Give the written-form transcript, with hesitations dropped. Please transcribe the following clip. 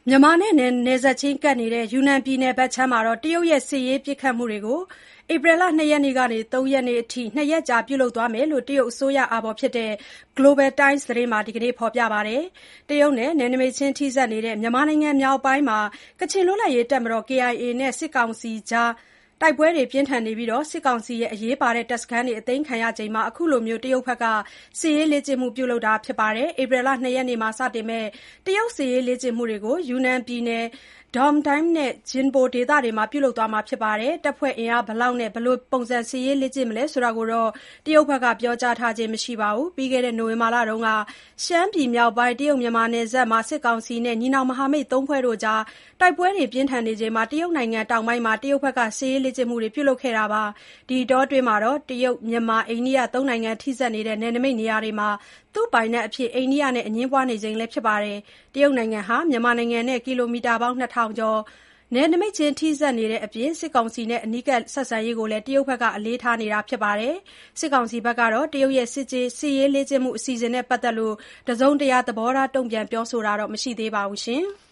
မြန်မာနဲ့နယ်စပ်ချင်းကပ်နေတဲ့ ယူနန်ပြည်နယ်ဘက်ခြမ်းမှာ တရုတ်ရဲ့ စစ်ရေးပစ်ခတ်မှုတွေကို ဧပြီလ 2 ရက်နေ့ကနေ 3 ရက်နေ့အထိ 2 ရက်ကြာပြုလုပ်သွားမယ်လို့ တရုတ်အစိုးရအာဘော် Global Times သတင်းမှာ ဒီနေ့ ဖော်ပြပါတယ်။ တရုတ်နဲ့ နယ်နိမိတ်ချင်းထိစပ်နေတဲ့ မြန်မာနိုင်ငံမြောက်ပိုင်းမှာ ကချင်လွတ်လပ်ရေးတပ်မတော် KIA နဲ့ စစ်ကောင်စီအကြား တိုက်ပွဲတွေပြင်းထန်နေပြီး စစ်ကောင်စီရဲ့ အရေးပါတဲ့တပ်စခန်းတွေ အသိမ်းခံရချိန်မှာ အခုလို တရုတ်ဘက်က စစ်ရေးလေ့ကျင့်မှုပြုလုပ်တာဖြစ်ပါတယ်။ ဧပြီလ 2 ရက်နေ့မှာ စတင်မယ့် တရုတ်စစ်ရေးလေ့ကျင့်မှုတွေကို ယူနန်ပြည်နယ် Dongtan နဲ့ Jingpo ဒေသတွေမှာ ပြုလုပ်သွားမှာဖြစ်ပါတယ်။ တပ်ဖွဲ့အင်အားဘယ်လောက်နဲ့ ဘယ်လိုပုံစံ စစ်ရေးလေ့ကျင့်မလဲဆိုတာကိုတော့ တရုတ်ဘက်က ပြောကြားထားခြင်းမရှိပါဘူး။ ပြီးခဲ့တဲ့ နိုဝင်ဘာလတုန်းက ရှမ်းပြည်မြောက်ပိုင်း တရုတ်-မြန်မာနယ်စပ်မှာ စစ်ကောင်စီနဲ့ ညီနောင်မဟာမိတ် ၃ ဖွဲ့အကြား တိုက်ပွဲတွေပြင်းထန်နေချိန် တရုတ်နိုင်ငံတောင်ပိုင်းမှာ တရုတ်ဘက်က စစ်ရေးလေ့ကျင့်မှုတွေ ပြုလုပ်ခဲ့တာပါ။ ဒီအတောအတွင်း တရုတ်-မြန်မာ-အိန္ဒိယ ၃ နိုင်ငံထိစပ်နေတဲ့ နယ်နိမိတ်နေရာတွေမှာ သူ့ပိုင်နက်အဖြစ် အိန္ဒိယနဲ့ အငြင်းပွားနေချိန်လည်းဖြစ်ပါတယ်။ တရုတ်နိုင်ငံဟာ မြန်မာနိုင်ငံနဲ့ ကီလိုမီတာပေါင်း 2,000 ကျော် နယ်နိမိတ်ချင်းထိစပ်နေတဲ့အပြင် စစ်ကောင်စီနဲ့ အနီးကပ်ဆက်ဆံရေးကိုလည်း တရုတ်ဘက်က အလေးထားနေတာဖြစ်ပါတယ်။ စစ်ကောင်စီဘက်ကတော့ တရုတ်ရဲ့ စစ်ရေးလေ့ကျင့်မှုအစီအစဉ်နဲ့ပတ်သက်လို့ တစုံတရာ သဘောထားတုံ့ပြန်ပြောဆိုတာမရှိသေးပါဘူး။